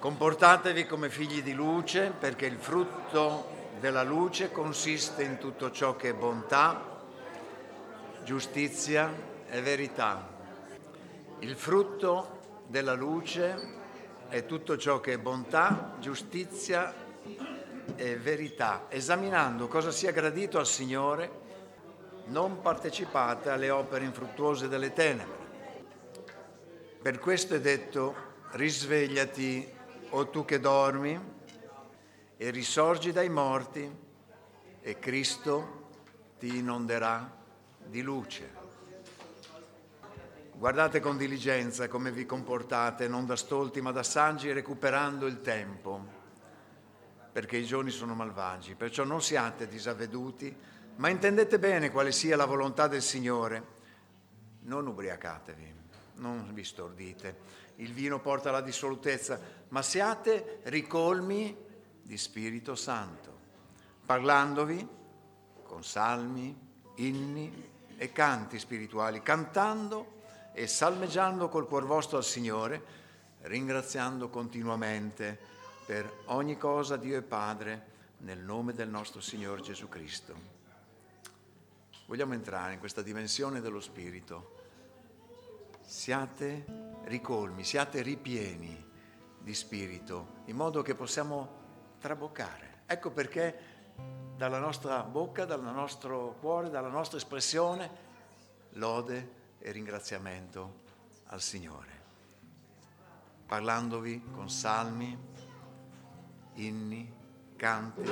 Comportatevi come figli di luce, perché il frutto della luce consiste in tutto ciò che è bontà, giustizia e verità. Il frutto della luce è tutto ciò che è bontà, giustizia e verità. Esaminando cosa sia gradito al Signore, non partecipate alle opere infruttuose delle tenebre. Per questo è detto: risvegliati, o tu che dormi, e risorgi dai morti, e Cristo ti inonderà di luce. Guardate con diligenza come vi comportate, non da stolti ma da saggi, recuperando il tempo, perché i giorni sono malvagi. Perciò non siate disavveduti, ma intendete bene quale sia la volontà del Signore. Non ubriacatevi, non vi stordite. Il vino porta alla dissolutezza, ma siate ricolmi di Spirito Santo, parlandovi con salmi, inni e canti spirituali, cantando e salmeggiando col cuor vostro al Signore, ringraziando continuamente per ogni cosa Dio e Padre nel nome del nostro Signore Gesù Cristo. Vogliamo entrare in questa dimensione dello Spirito. Siate ricolmi, siate ripieni di Spirito, in modo che possiamo traboccare. Ecco perché dalla nostra bocca, dal nostro cuore, dalla nostra espressione, lode e ringraziamento al Signore. Parlandovi con salmi, inni, canti,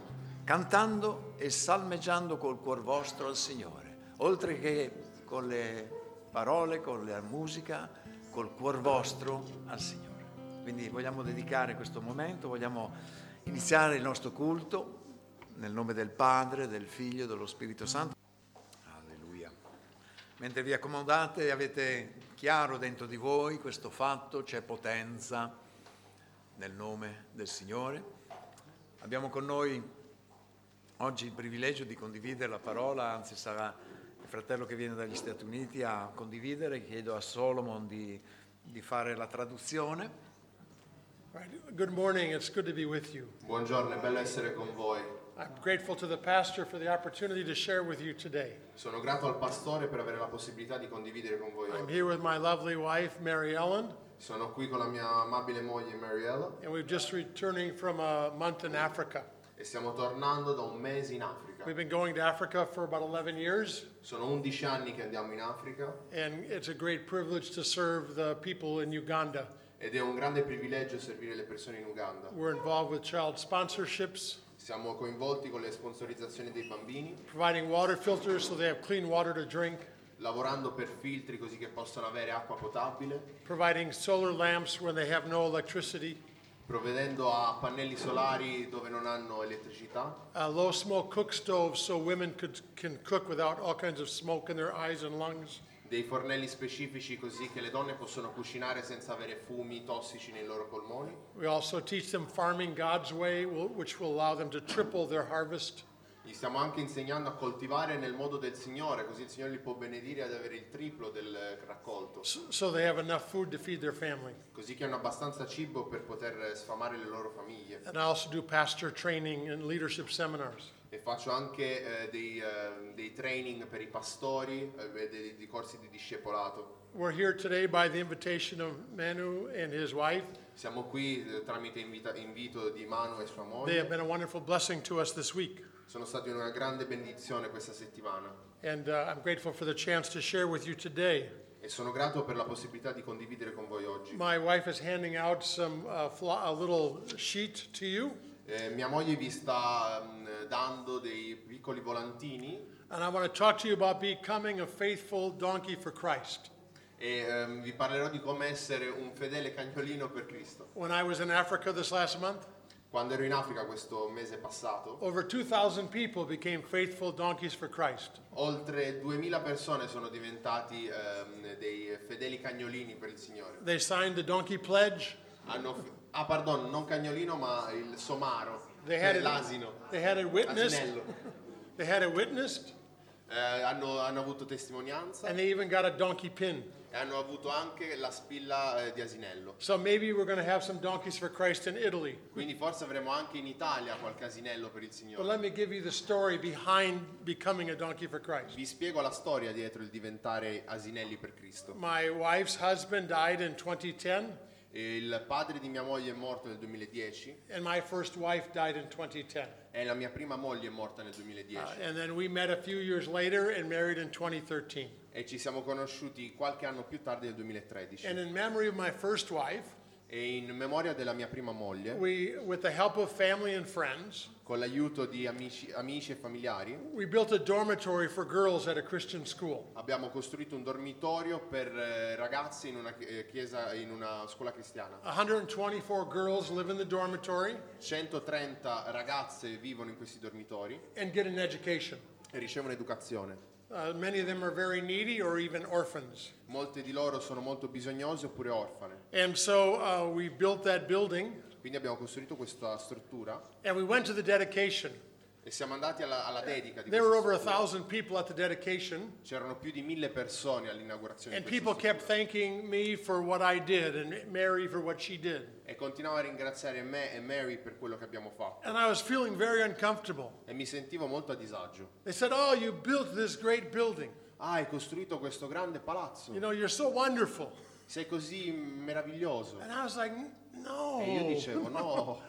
cantando e salmeggiando col cuor vostro al Signore, oltre che con le parole, con la musica, col cuor vostro al Signore. Quindi vogliamo dedicare questo momento, vogliamo iniziare il nostro culto nel nome del Padre, del Figlio e dello Spirito Santo. Alleluia. Mentre vi accomodate, avete chiaro dentro di voi questo fatto, c'è potenza nel nome del Signore. Abbiamo con noi oggi il privilegio di condividere la parola, anzi sarà il fratello che viene dagli Stati Uniti a condividere. Chiedo a Solomon di fare la traduzione. Good morning, it's good to be with you. Buongiorno, è bello essere con voi. I'm grateful to the pastor for the opportunity to share with you today. Sono grato al pastore per avere la possibilità di condividere con voi I'm oggi. here with my lovely wife, Mary Ellen, Sono qui con la mia amabile moglie Mariella and we're just returning from a month in Africa. e stiamo tornando da un mese in Africa. We've been going to Africa for about 11 years, Sono 11 anni che andiamo in Africa and it's a great privilege to serve the people in Uganda. ed è un grande privilegio servire le persone in Uganda. We're involved with child sponsorships, Siamo coinvolti con le sponsorizzazioni dei bambini, providing water filters so they have clean water to drink, lavorando per filtri così che possano avere acqua potabile, providing solar lamps when they have no electricity, provvedendo a pannelli solari dove non hanno elettricità, low smoke cook stoves so women can cook without all kinds of smoke in their eyes and lungs. dei fornelli specifici così che le donne possono cucinare senza avere fumi tossici nei loro polmoni. We also teach them farming God's way, which will allow them to triple their harvest. Gli stiamo anche insegnando a coltivare nel modo del Signore, così il Signore li può benedire ad avere il triplo del raccolto, So they have enough food to feed their family. così che hanno abbastanza cibo per poter sfamare le loro famiglie. And I also do pastor training and leadership seminars. E faccio anche dei training per i pastori, dei corsi di discepolato. We're here today by the invitation of Manu and his wife. Siamo qui tramite invito di Manu e sua They have moglie. been a wonderful blessing to us this week. Sono stati una grande benedizione questa settimana And I'm grateful for the chance to share with you today. e sono grato per la possibilità di condividere con voi oggi. My wife is handing out a little sheet to you. Mia moglie vi sta dando dei piccoli volantini And I want to talk to you about becoming a faithful donkey for Christ. e vi parlerò di come essere un fedele cagnolino per Cristo. When I was in Africa this last month, Quando ero in Africa questo mese passato, over 2,000 people became faithful donkeys for Christ. oltre 2000 persone sono diventati dei fedeli cagnolini per il Signore. They signed the donkey pledge. Non cagnolino, ma il somaro, They had l'asino, it witnessed. l'asinello. They had it witnessed, Hanno avuto testimonianza and they even got a donkey pin. e hanno avuto anche la spilla di asinello. So maybe we're going to have some donkeys for Christ in Italy. Quindi forse avremo anche in Italia qualche asinello per il But Signore. let me give you the story behind becoming a donkey for Christ. Vi spiego la storia dietro il diventare asinelli per Cristo. My wife's husband died in 2010, Il padre di mia moglie è morto nel 2010 and my first wife died in 2010. e la mia prima moglie è morta nel 2010. And then we met a few years later and married in 2013. E ci siamo conosciuti qualche anno più tardi nel 2013. And in memory of my first wife, E in memoria della mia prima moglie, we, with the help of family and friends, con l'aiuto di amici e familiari, we built a dormitory for girls at a Christian school. abbiamo costruito un dormitorio per ragazzi in una chiesa, in una scuola cristiana. 124 girls live in the dormitory 130 ragazze vivono in questi dormitori and get an education. e ricevono educazione. Many of them are very needy or even orphans. Molte di loro sono molto bisognose oppure orfane. And so we built that building Quindi abbiamo costruito questa struttura and we went to the dedication. e siamo andati alla dedica di There were questa over struttura. 1,000 people at the dedication, C'erano più di 1000 persone all'inaugurazione and di questa people kept thanking me for what I did and Mary for what she did. e continuavo a ringraziare me e Mary per quello che abbiamo fatto. And I was feeling very uncomfortable. E mi sentivo molto a disagio. They said, "Oh, you built this great building. Ah, hai costruito questo grande palazzo. You know, you're so wonderful." Sei così meraviglioso. And I was like, "No." E io dicevo, no,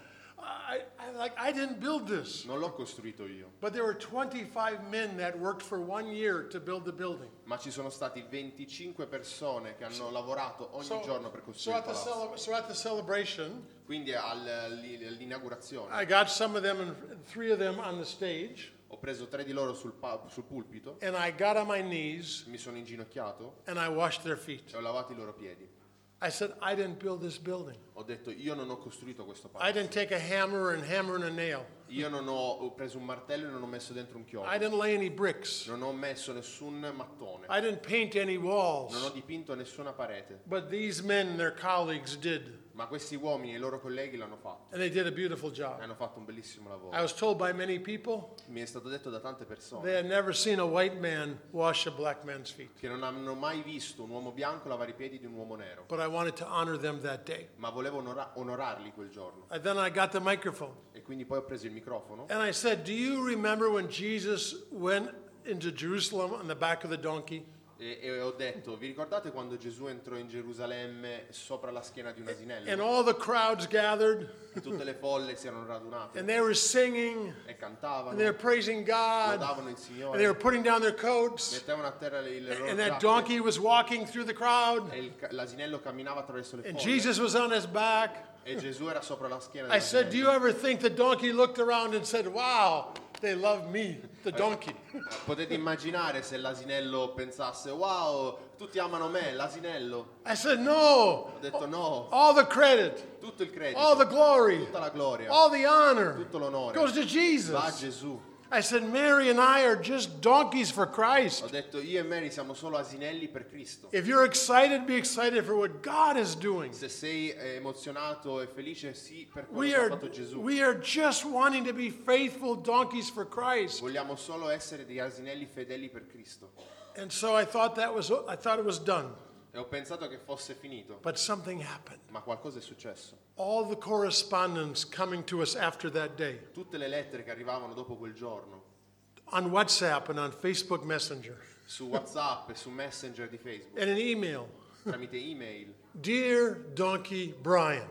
I didn't build this. non l'ho costruito io. But there were 25 men that worked for 1 year to build the building. Ma ci sono stati 25 persone che hanno lavorato ogni giorno per So costruire il at the palazzo. so at the celebration, Quindi all'inaugurazione I got some of them and 3 of them on the stage, ho preso 3 di loro sul pulpito, and I got on my knees mi sono inginocchiato and I washed their feet. e ho lavato i loro piedi. I said, "I didn't build this building. Ho detto, io non ho costruito questo I palazzo. didn't take a hammer and hammer in a nail. Io non ho preso un martello e non ho messo dentro un chiodo. I didn't lay any bricks. Non ho messo nessun mattone. I didn't paint any Non ho walls. dipinto nessuna parete. But these men and their colleagues did, Ma questi uomini e i loro colleghi l'hanno fatto. and they did a beautiful E job. hanno fatto un bellissimo I lavoro. was told by many people Mi è stato detto da tante they persone had never seen a white man wash a black man's feet. che non hanno mai visto un uomo bianco lavare i piedi di un uomo nero. But I wanted to honor them that day. Ma volevo onorarli quel giorno. And then I got the microphone. E quindi poi ho preso il microfono And I said, "Do you remember when Jesus went into Jerusalem on the back of the donkey? e ho detto, vi ricordate quando Gesù entrò in Gerusalemme sopra la schiena di un And asinello? all the crowds gathered, E tutte le folle si erano radunate and they were singing, e cantavano, and they were praising God, lodavano il and they Signore, were putting down their coats, mettevano a terra le loro and that giacche donkey was walking through the crowd, e l'asinello camminava attraverso le and folle Jesus was on his back." e Gesù era sopra la schiena I said, "Do you dell'asinello. ever think the donkey looked around and said, 'Wow, they love me, the donkey'?" Potete immaginare se l'asinello pensasse, wow, tutti amano me, l'asinello. I said, "No, Ho detto no, all the credit, tutto il credito, all the glory, tutta la gloria, all the honor tutto l'onore goes to va a Jesus." Gesù. I said, "Mary and I are just donkeys for Ho Christ. detto, io e Mary siamo solo asinelli per Cristo. If you're excited, be excited for what God is doing. Se sei emozionato e felice, sì, per quello We che ha are, fatto Gesù. we are just wanting to be faithful donkeys for Christ." Vogliamo solo essere degli asinelli fedeli per Cristo. And so I thought it was done, E ho pensato che fosse finito, but something happened. ma qualcosa è successo. All the correspondence coming to us after that day Tutte le lettere che arrivavano dopo quel giorno, on WhatsApp and on Facebook Messenger su WhatsApp e su Messenger di Facebook, and an email. tramite email. "Dear Donkey Brian,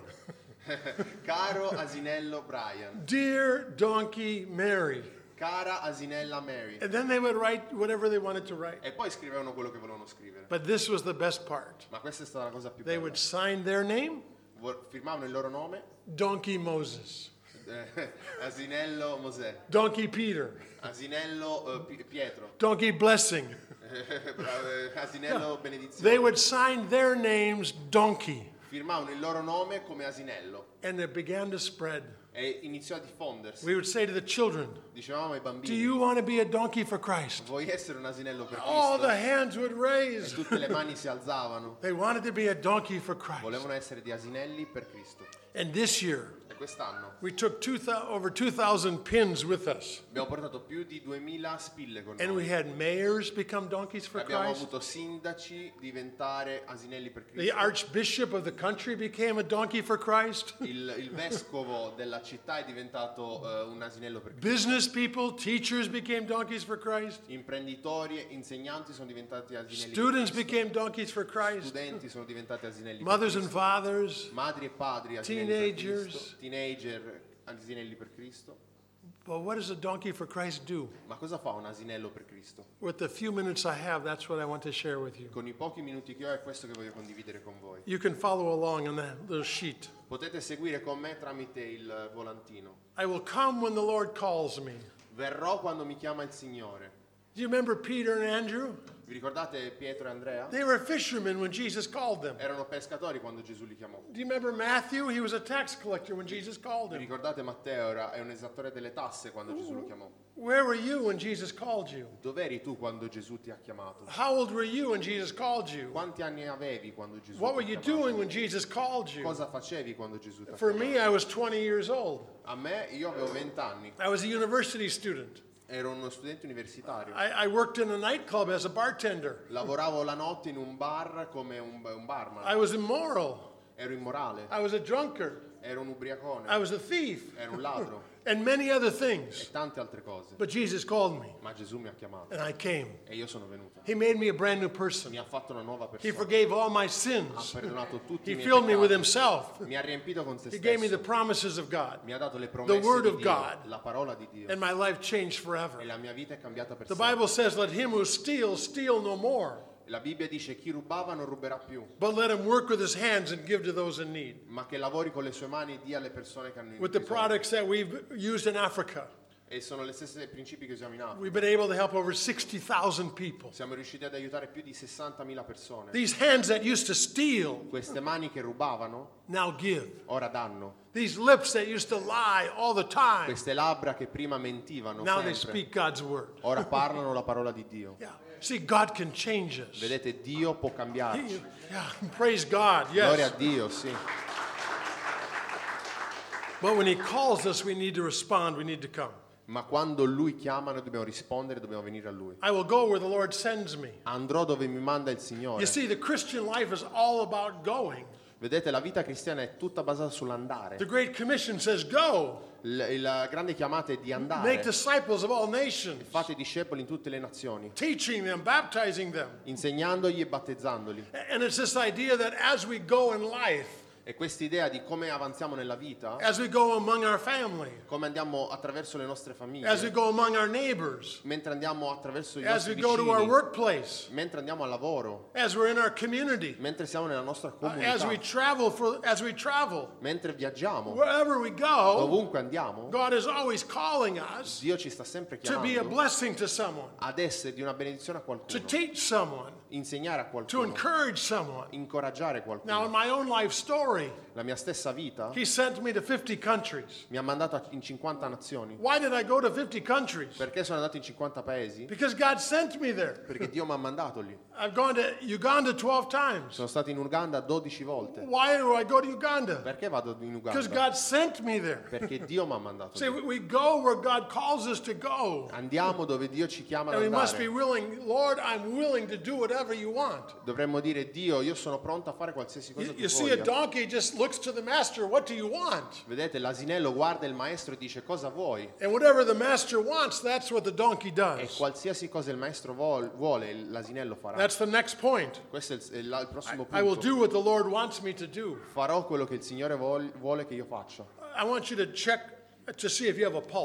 Caro asinello Brian, dear Donkey Mary." cara asinella Mary. And then they would write whatever they wanted to write. E poi scrivevano quello che volevano scrivere. But this was the best part. Ma questa è stata la cosa più They bella. would sign their name, Firmavano il loro nome, Donkey Moses, asinello Mosè, Donkey Peter, asinello Pietro, Donkey Blessing. asinello They benedizione. would sign their names Donkey. Firmavano il loro nome come asinello And it began to spread. e iniziò a diffondersi. We would say to the children, Dicevamo ai do bambini, you want to be a donkey for Christ? vuoi essere un asinello per All the Cristo? hands would E raise. tutte le mani si alzavano. They wanted to be a donkey for Christ. Volevano essere di asinelli per Cristo. And this year, E quest'anno we took over 2,000 pins with us. abbiamo portato più di 2000 spille con And we noi. had mayors become donkeys for Abbiamo Christ. avuto sindaci diventare asinelli per The Cristo. archbishop of the country became a donkey for Christ. Il vescovo della città è diventato un asinello per Cristo. Business people, teachers became donkeys for Christ. Imprenditori e insegnanti sono diventati asinelli Students per Cristo. became donkeys for Christ. Studenti sono diventati asinelli per Mothers and Cristo. fathers. Madri e padri asinelli Teenagers. per Cristo. Teenager asinelli per Cristo. But what does a donkey for Christ do? Ma cosa fa un asinello per Cristo? With the few minutes I have, that's what I want to share with you. Con i pochi minuti che ho è questo che voglio condividere con voi. You can follow along on that little sheet. Potete seguire con me tramite il volantino. I will come when the Lord calls me. Verrò quando mi chiama il Signore. Do you remember Peter and Andrew? Vi ricordate Pietro e Andrea? They were fishermen when Jesus called them. Erano pescatori quando Gesù li chiamò. Do you remember Matthew? He was a tax collector when Jesus called Vi him. ricordate Matteo è un esattore delle tasse quando Gesù lo chiamò. Where were you when Jesus called you? Dov'eri tu quando Gesù ti ha chiamato? How old were you when Jesus called you? Quanti anni avevi quando Gesù What were ti ha you chiamato? doing when Jesus called you? Cosa facevi quando Gesù ti ha For chiamato? me, I was 20 years old. A me, io avevo 20 anni, I was a university student. ero uno studente universitario. I worked in a nightclub as a bartender. Lavoravo la notte in un bar come un barman. I was immoral. Ero immorale, I was a drunkard. ero un ubriacone, I was a thief. ero un ladro And many other e things. tante altre cose. But Jesus called me, Ma Gesù mi ha chiamato and I came. e io sono venuto. He made me a brand new person. Mi ha fatto una nuova He persona. forgave all my Ha sins. perdonato tutti He i miei filled me with peccati. himself. Mi ha riempito con se He gave me the stesso. promises of God. Mi ha dato le promesse Word di of Dio, God. la parola di Dio. And my life changed E forever. la mia vita è cambiata per The sempre. Bible says, let him who steals, steal no more. La Bibbia dice chi rubava non ruberà più, But let him work with his hands and give to those in need. ma che lavori con le sue mani e dia alle persone che hanno With the bisogno. products that we've used in Africa, E sono le stesse principi che usiamo in Africa. we've been able to help over 60,000 people. Siamo riusciti ad aiutare più di 60.000 persone. These hands that used to steal Queste mani che rubavano now give. ora danno. These lips that used to lie all the time, Queste labbra che prima mentivano now they sempre, speak God's word. ora parlano la parola di Dio. Yeah. See, God can change us. Vedete, Dio può cambiarci. Yeah. Praise God. Gloria a Yes. Dio, sì. But when He calls us, we need to respond. We need to come. Ma quando Lui chiama noi dobbiamo rispondere, dobbiamo venire a Lui. I will go where the Lord sends me. Andrò dove mi manda il Signore. You see, the Christian life is all about going. Vedete, la vita cristiana è tutta basata sull'andare. The Great Commission says, go, La grande chiamata è di make andare. disciples of all nations, Fate discepoli in tutte le nazioni, teaching them, baptizing them. insegnandogli e battezzandoli. And it's this idea that as we go in life, E quest'idea di come avanziamo nella vita, as we go among our family, come andiamo attraverso le nostre as we famiglie, go among our neighbors, mentre andiamo attraverso gli as nostri we go to our vicini, workplace, mentre andiamo al lavoro, as we're in our community, mentre siamo nella nostra as we comunità, travel, mentre viaggiamo, wherever we go, dovunque andiamo, God is always calling us Dio ci sta sempre to be a chiamando blessing to someone, ad essere di una benedizione a to qualcuno, teach someone, insegnare a to qualcuno, encourage someone. incoraggiare Now, in qualcuno. my own life story, La mia stessa vita He sent me to 50 countries. mi ha mandato in 50 nazioni. Why did I go to 50 countries? Perché sono andato in 50 paesi? Because God sent me there. Perché Dio mi ha mandato lì. I've gone to Uganda 12 times. Sono stato in Uganda 12 volte. Why do I go to Uganda? Perché vado in Because Uganda? God sent me there. Perché Dio mi ha mandato See, lì. we go where God calls us to go. Andiamo dove Dio ci chiama ad And we must be andare. willing, Lord, I'm willing to do whatever you want. Dovremmo dire, Dio, io sono pronto a fare qualsiasi cosa You tu see, a voglia. donkey just looks to the master, what do you want? Vedete, l'asinello guarda il maestro e dice cosa vuoi? And whatever the master wants, that's what the donkey E does. qualsiasi cosa il maestro vuole, l'asinello farà. That's the next point. Questo è il prossimo I will punto. do what the Lord wants me to do. Farò quello che il Signore vuole che io faccia. I want you to check to see if you have a pulse.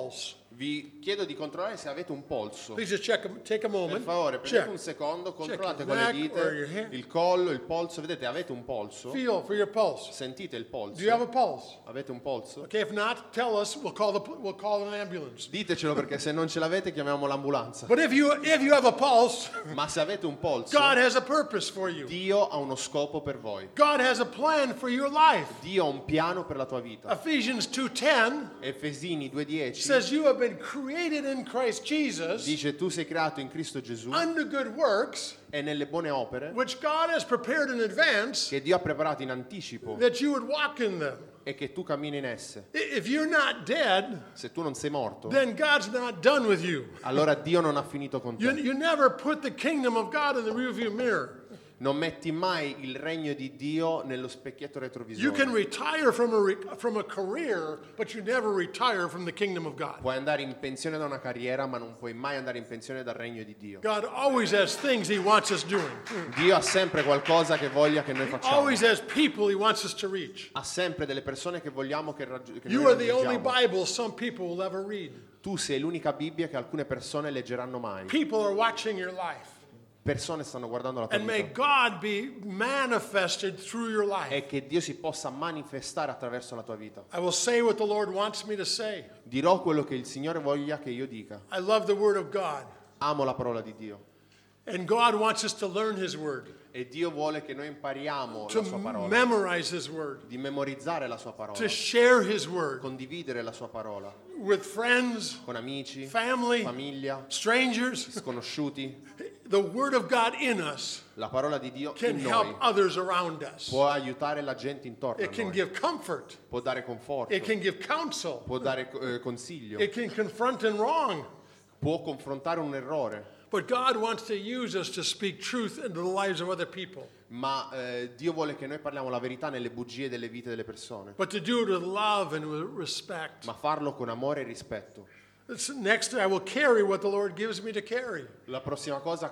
Vi chiedo di controllare se avete un polso. Please just take a Per moment. favore, prendete Check. un secondo, controllate your con le neck or your dita hand. il collo, il polso. Vedete, avete un polso? Feel for your pulse. Sentite il polso? Do you have a pulse? Avete un polso? Okay, if not, tell us. We'll call an ambulance. Ditecelo, perché se non ce l'avete chiamiamo l'ambulanza. But if you have a pulse, Ma se avete un polso, God has a purpose for you. Dio ha uno scopo per voi. God has a plan for your life. Dio ha un piano per la tua vita. Ephesians 2:10 Efesini 2:10 says you have been created in Christ Jesus dice: tu sei creato in Cristo Gesù unto good works, e nelle buone opere which God has prepared in advance che Dio ha preparato in anticipo that you would walk in them. e che tu cammini in esse. If you're not dead, Se tu non sei morto, then God's not done with you. allora Dio non ha finito con te. You never put the kingdom of God in the rearview mirror. Non metti mai il regno di Dio nello specchietto You retrovisore. can retire from a career, but you never retire from the kingdom of God. Puoi andare in pensione da una carriera, ma non puoi mai andare in pensione dal regno di Dio. God always has things He wants us doing. Dio ha sempre qualcosa che voglia che noi facciamo. Always has people He wants us to reach. Ha sempre delle persone che vogliamo che noi You are the only raggiungiamo. Bible some people will ever read. Tu sei l'unica Bibbia che alcune persone leggeranno mai. People are watching your life. Persone stanno guardando la tua And may vita. God be manifested through your life. E che Dio si possa manifestare attraverso la tua vita. I will say what the Lord wants me to say. Dirò quello che il Signore voglia che io dica. I love the Word of God. Amo la parola di Dio. And God wants us to learn His Word, E Dio vuole che noi impariamo to la sua parola. memorize His Word, Di memorizzare la sua parola. to share His Word Condividere la sua parola. with friends, Con amici, family, famiglia, strangers. sconosciuti. The Word of God in us La parola di Dio can in noi help others around us. può aiutare la gente intorno a It can noi. give comfort. Può dare conforto. It can give counsel. Può dare consiglio. It can confront and wrong. Può confrontare un errore. But God wants to use us to speak truth into the lives of other people. Ma Dio vuole che noi parliamo la verità nelle bugie delle vite delle persone. But to do it with love and with respect. Ma farlo con amore e rispetto. Next, I will carry what the Lord gives me to carry. La prossima cosa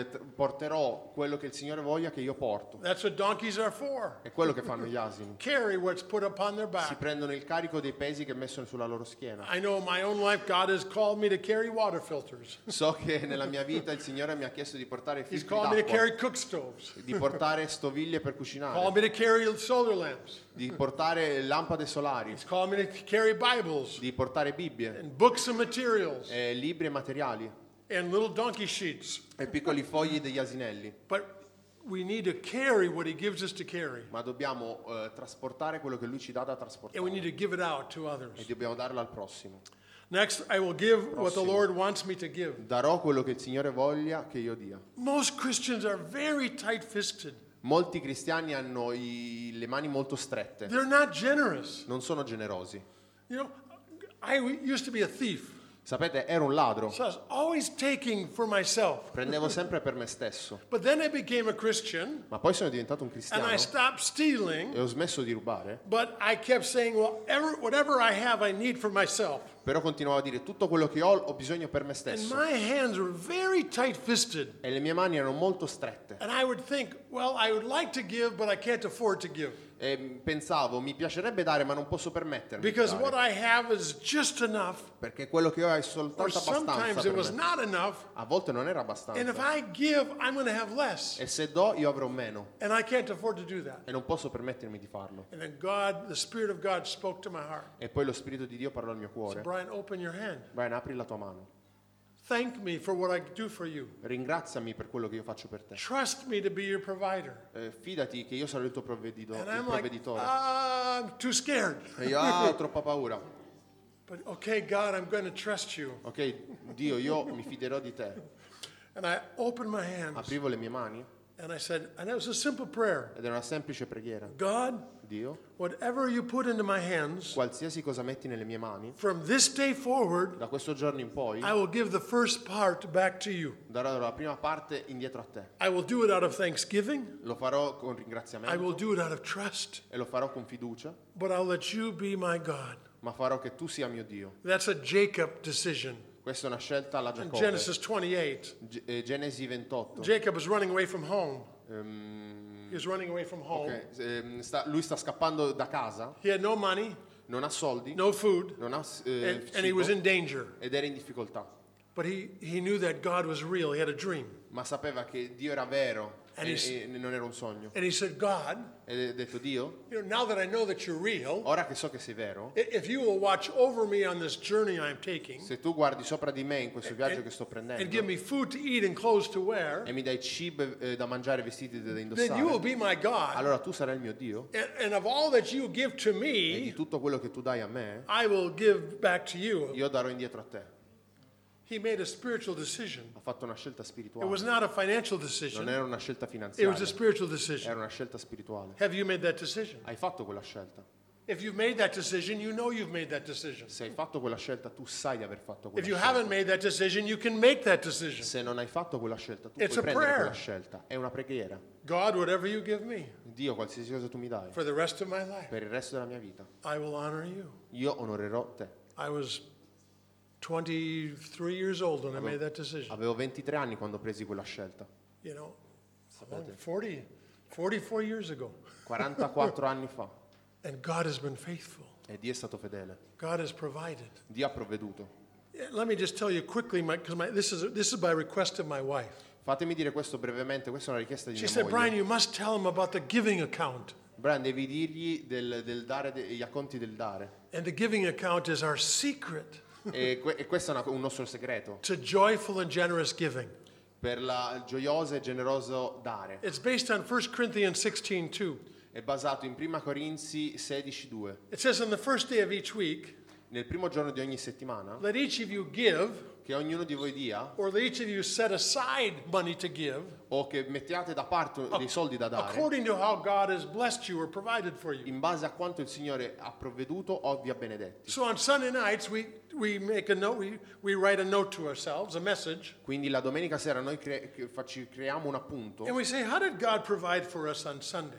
porterò quello che il Signore voglia che io porto. That's what donkeys are for. È quello che fanno gli asini. Carry what's put upon their Si back. prendono il carico dei pesi che è messo sulla loro schiena. I know in my own life God has called me to carry water filters. So che nella mia vita il Signore mi ha chiesto di portare He's filtri called me to d'acqua, carry cook stoves. di portare stoviglie per Called cucinare, me to carry solar lamps. di portare lampade solari, He's called me to carry Bibles di portare Bibbie, and books and materials libri e materiali and little donkey sheets. e piccoli fogli degli asinelli. But we need to carry what He gives us to carry. Ma dobbiamo trasportare quello che Lui ci dà da And we trasportare need to give it out to e others. dobbiamo darlo al prossimo. Next, I will give what the Prossimo. Lord wants me to give. Darò quello che il Signore voglia che io dia. Most Christians are very tight-fisted. Molti cristiani hanno le mani molto strette, They're not generous. non sono generosi. You know, I used to be a thief. Sapete, ero un ladro, So I was always taking for myself. prendevo sempre per me stesso. But then I became a Christian Ma poi sono diventato un and cristiano I stopped stealing. e ho smesso di rubare, But I kept saying, well, whatever I have, I need for myself. però continuavo a dire tutto quello che ho bisogno per me And stesso. my hands were very tight-fisted. E le mie mani erano molto strette. And I would think, well, I would like to give, but I can't afford to give. E pensavo, mi piacerebbe dare, ma non posso permettermi di Because what dare, I have is just enough, perché quello che ho è or soltanto sometimes abbastanza it per was me. not enough. A volte non era And if abbastanza. I give, I'm going to have less. E se do, io avrò meno. And I can't afford to do that. E non posso permettermi di farlo. And then God, the Spirit of God spoke to my heart. E poi lo Spirito di Dio parlò al mio cuore. Brian, open your hand. Brian, apri la tua mano. Thank me for what I do for you. Ringraziami per quello che io faccio per te. Trust me to be your provider. Fidati che io sarò il tuo And I'm like, provveditore. I'm too scared. E io ho troppa paura. But okay, God, I'm going to trust you. Ok, Dio, io mi fiderò di te. And I opened my hands Aprivo le mie mani and I said, and it was a simple prayer. ed era una semplice preghiera. God, Dio, whatever you put into my hands, qualsiasi cosa metti nelle mie mani, from this day forward, da questo giorno in poi I will give the first part back to you. darò la prima parte indietro a te. I will do it out of thanksgiving. Lo farò con I will ringraziamento do it out of trust. e lo farò con fiducia, But I'll let you be my God. ma farò che tu sia mio Dio. That's a Jacob decision. Questa è una scelta alla In Giacobbe. Genesis 28, Genesi 28. Jacob was running away from home. Ehm, He was running away from home. lui sta scappando da casa, He had no money. non ha soldi, no food, non ha and he was cibo in danger. ed era in difficoltà. But he knew that God was real. He had a dream. Ma sapeva che Dio era vero And e non era un sogno. And he said, God, E ha detto: Dio, now that I know that you're real, ora che so che sei vero, if you will watch over me on this journey I'm taking, se tu guardi sopra di me in questo viaggio che sto and prendendo give me food to eat and clothes to wear, e mi dai cibo da mangiare, vestiti da then you will indossare, be my God. allora tu sarai il mio Dio And of all that you give to e di me, tutto quello che tu dai a me, I will give back to you. io darò indietro a te. He made a spiritual decision. Ha fatto una scelta It was spirituale. not a financial Non decision. era una scelta It was a finanziaria, spiritual decision. era una scelta spirituale. Have you made that decision? Hai fatto quella scelta. If you've made that decision, you know you've made that decision. Se hai fatto quella scelta, tu sai di aver fatto If quella you scelta. haven't made that decision, you can make that decision. Se non hai fatto quella scelta, tu It's puoi a prendere prayer. quella scelta. È una preghiera. God, whatever you give me Dio, qualsiasi cosa tu mi dai, for the rest of my life, per il resto della mia vita, I will honor you. io onorerò te. I was 23 years old when I made that decision. Avevo 23 anni quando presi quella scelta. You know, 44 years ago. 44 anni fa. And God has been faithful. E Dio è stato fedele. God has provided. Dio ha provveduto. Let me just tell you quickly, because this is by request of my wife. Fatemi dire questo brevemente, questa è una richiesta di She mia said, Brian, moglie. you must tell him about the giving account. Brian, devi dirgli del dare, gli acconti del dare. And the giving account is our secret E questo è un nostro segreto to joyful and generous giving. per la gioiosa e generoso dare. It's based on 1 Corinthians 16:2. È basato in 1 Corinzi 16:2. It says, on the first day of each week, Nel primo giorno di ogni settimana, let each of you give, che ognuno di voi dia, or let each of you set aside money to give, o che mettiate da parte dei soldi da dare, according to how God has blessed you or provided for you. in base a quanto il Signore ha provveduto o vi ha benedetti. So on Sunday nights, we make a note, we write a note to ourselves, a message, Quindi la domenica sera noi creiamo un appunto. and we say, how did God provide for us on Sunday?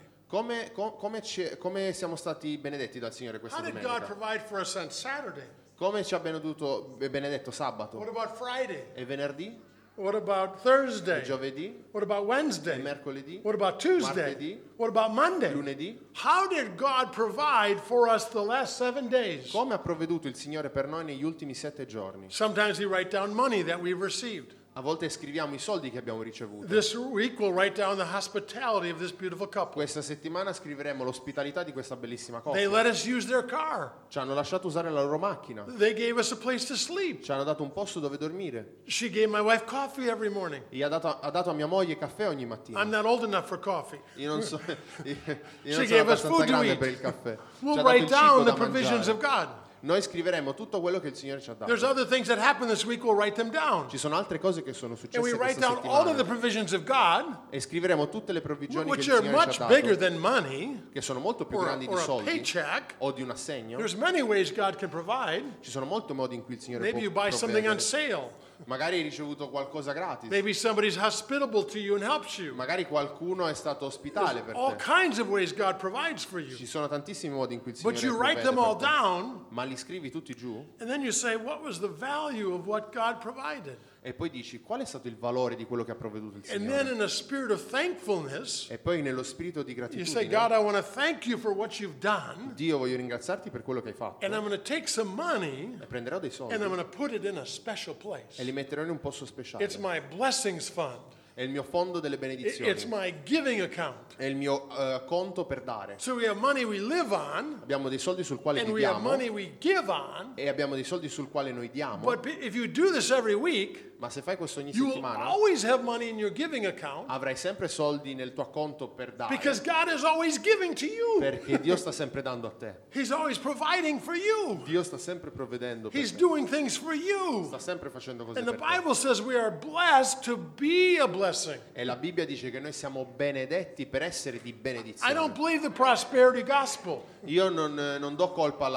Come siamo stati benedetti dal Signore questa How did God domenica? provide for us on Saturday? Come ci ha benedetto What sabato about Friday? e venerdì What about e Thursday? giovedì What about e Wednesday? mercoledì, What about Tuesday? martedì, What about Monday? lunedì. How did God provide for us the last 7 days? Come ha provveduto il Signore per noi negli ultimi 7 giorni? Sometimes we write down money that we've received. A volte scriviamo i soldi che abbiamo ricevuto. This week we'll write down the hospitality of this beautiful couple. Questa settimana scriveremo l'ospitalità di questa bellissima They coppia. let us use their car. Ci hanno lasciato usare la loro macchina. They gave us a place to sleep. Ci hanno dato un posto dove dormire. She gave my wife coffee every morning. E ha dato a mia moglie caffè ogni mattina. I'm not old enough for coffee. Io non so, io She non sono gave us abbastanza food to grande eat. per il caffè. Ci We'll ha dato write il cibo down the da provisions of mangiare. God. Noi scriveremo tutto quello che il Signore ci ha There's dato. other things that happen this week, we'll write them down. Ci sono altre cose che sono And we successe write questa down all of the settimana provisions of God, e scriveremo tutte le provvigioni che il which are Signore much ci ha bigger dato, than money che sono molto più or grandi di a soldi paycheck. o di un assegno. There's many ways God can provide. Ci sono molti modi in cui il Signore Maybe you può buy something on provvedere. sale. Magari hai ricevuto qualcosa gratis. Maybe somebody's hospitable to you and helps you. Magari qualcuno è stato ospitale per All te. kinds of ways God provides for you. Ci sono tantissimi modi in cui il Signore But you write provvede them all per te. down, Ma li scrivi tutti giù and then you say, what was the value of what God provided? e poi dici qual è stato il valore di quello che ha provveduto il And then Signore. in a spirit of thankfulness, E poi nello spirito di you say, God, gratitudine, I want to thank you for what you've done, Dio, voglio ringraziarti per quello che hai fatto. and I'm going to take some money E prenderò dei soldi and I'm going to put it in a special e place. li metterò in un posto speciale. It's my blessings fund. È il mio fondo delle It's benedizioni. my giving account. È il mio conto per dare. So we have money we live on, Abbiamo dei soldi sul quale and we have viviamo money we give on. e abbiamo dei soldi sul quale noi diamo. But if you do this every week, Ma se fai questo ogni you will settimana, always have money in your giving account avrai sempre soldi nel tuo conto per dare. because God is always giving to you. Perché Dio sta sempre dando a te. He's always providing for you. Dio sta sempre provvedendo per He's te. doing things for you. Sta sempre facendo cose And the per te. Bible says we are blessed to be a blessing. E la Bibbia dice che noi siamo benedetti per essere di I don't benedizione. believe the prosperity gospel. Io non do colpa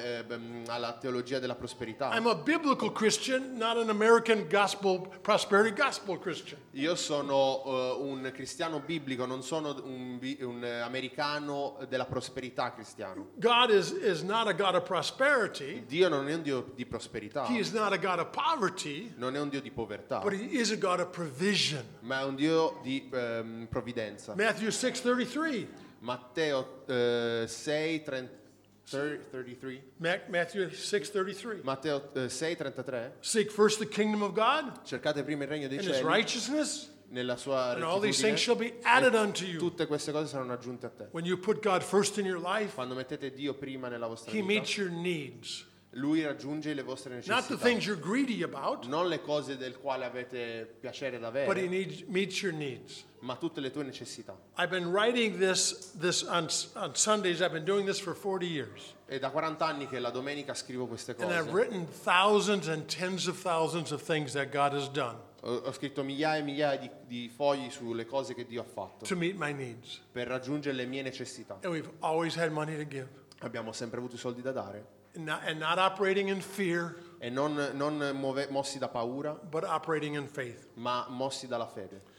alla teologia della prosperità. I'm a biblical Christian, not an American gospel, prosperity gospel Christian. Io sono un cristiano biblico, non sono un americano della prosperità cristiano. God is not a God of prosperity. Dio non è un Dio di prosperità, He is not a God of poverty, non è un Dio di povertà, but He is a God of provision. ma è un Dio di provvidenza. Matthew 6:33. Matteo 6, 33. Matthew 6:33. Matteo 6:33. Seek first the kingdom of God Cercate prima il regno dei and his cieli, righteousness, nella sua and all these things shall rettitudine, be added unto you. tutte queste cose saranno aggiunte a te. When you put God first in your life, Quando mettete Dio prima nella vostra He vita, meets your needs. Lui raggiunge le vostre Not the necessità. things you're greedy about, Non le cose del quale avete piacere da but He avere, meets your needs. ma tutte le tue necessità. I've been writing this on Sundays. I've been doing this for 40 years. È da 40 anni che la domenica scrivo queste And I've cose. written thousands and tens of thousands of things that God has done Ho scritto migliaia e migliaia di fogli sulle cose che Dio ha fatto to meet my needs. per raggiungere le mie necessità. And we've always had money to give. Abbiamo sempre avuto i soldi da dare And not operating in fear, e non mossi da paura, but operating in faith. ma mossi dalla fede.